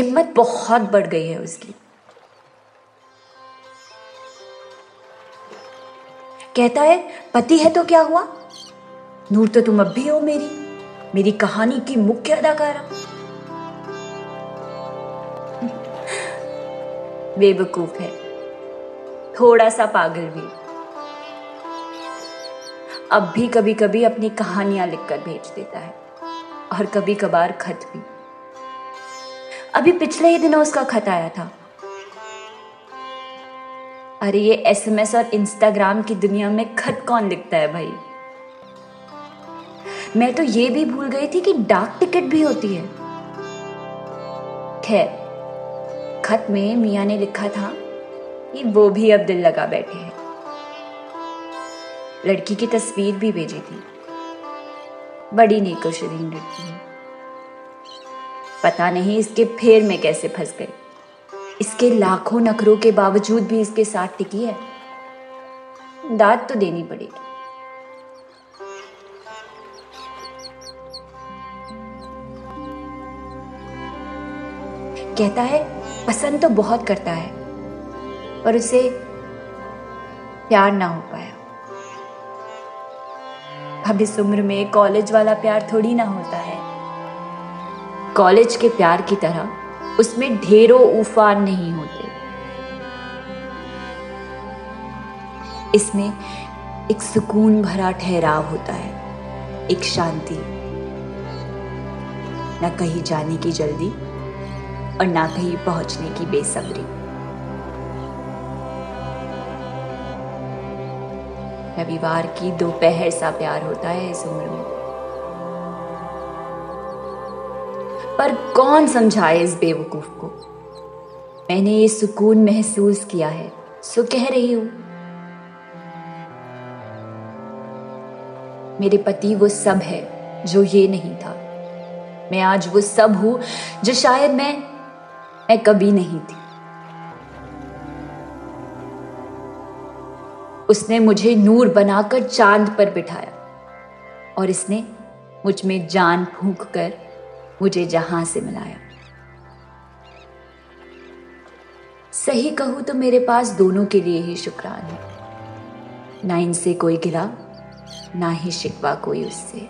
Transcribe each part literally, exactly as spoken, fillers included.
हिम्मत बहुत बढ़ गई है उसकी। कहता है पति है तो क्या हुआ, नूर तो तुम अब भी हो मेरी मेरी कहानी की मुख्य अदाकारा। बेवकूफ है, थोड़ा सा पागल भी। अब भी कभी कभी अपनी कहानियां लिखकर भेज देता है और कभी कभार खत भी। अभी पिछले ही दिनों उसका खत आया था। अरे ये एसएमएस और इंस्टाग्राम की दुनिया में खत कौन लिखता है भाई। मैं तो ये भी भूल गई थी कि डाक टिकट भी होती है। खैर, खत में मियां ने लिखा था कि वो भी अब दिल लगा बैठे हैं। लड़की की तस्वीर भी भेजी थी। बड़ी नेकोशरीन लड़की है। पता नहीं इसके फेर में कैसे फंस गई। इसके लाखों नखरों के बावजूद भी इसके साथ टिकी है। दाद तो देनी पड़ेगी। कहता है पसंद तो बहुत करता है पर उसे प्यार ना हो पाया। अब इस उम्र में कॉलेज वाला प्यार थोड़ी ना होता है। कॉलेज के प्यार की तरह उसमें ढेरों उफान नहीं होते। इसमें एक सुकून भरा ठहराव होता है, एक शांति, ना कहीं जाने की जल्दी और ना कहीं पहुंचने की बेसब्री। रविवार की दोपहर सा प्यार होता है इस उम्र में। पर कौन समझाए इस बेवकूफ को। मैंने ये सुकून महसूस किया है, सो कह रही हूं। मेरे पति वो सब है जो ये नहीं था। मैं आज वो सब हूं जो शायद मैं मैं कभी नहीं थी। उसने मुझे नूर बनाकर चांद पर बिठाया और इसने मुझ में जान फूंक कर मुझे जहां से मिलाया। सही कहूं तो मेरे पास दोनों के लिए ही शुक्रान है। ना इनसे कोई गिला, ना ही शिकवा कोई उससे।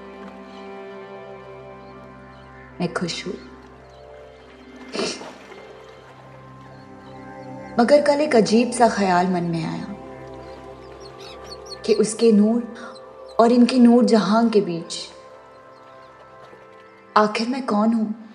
मैं खुश हूं। मगर कल एक अजीब सा ख्याल मन में आया कि उसके नूर और इनके नूर जहां के बीच आखिर मैं कौन हूं।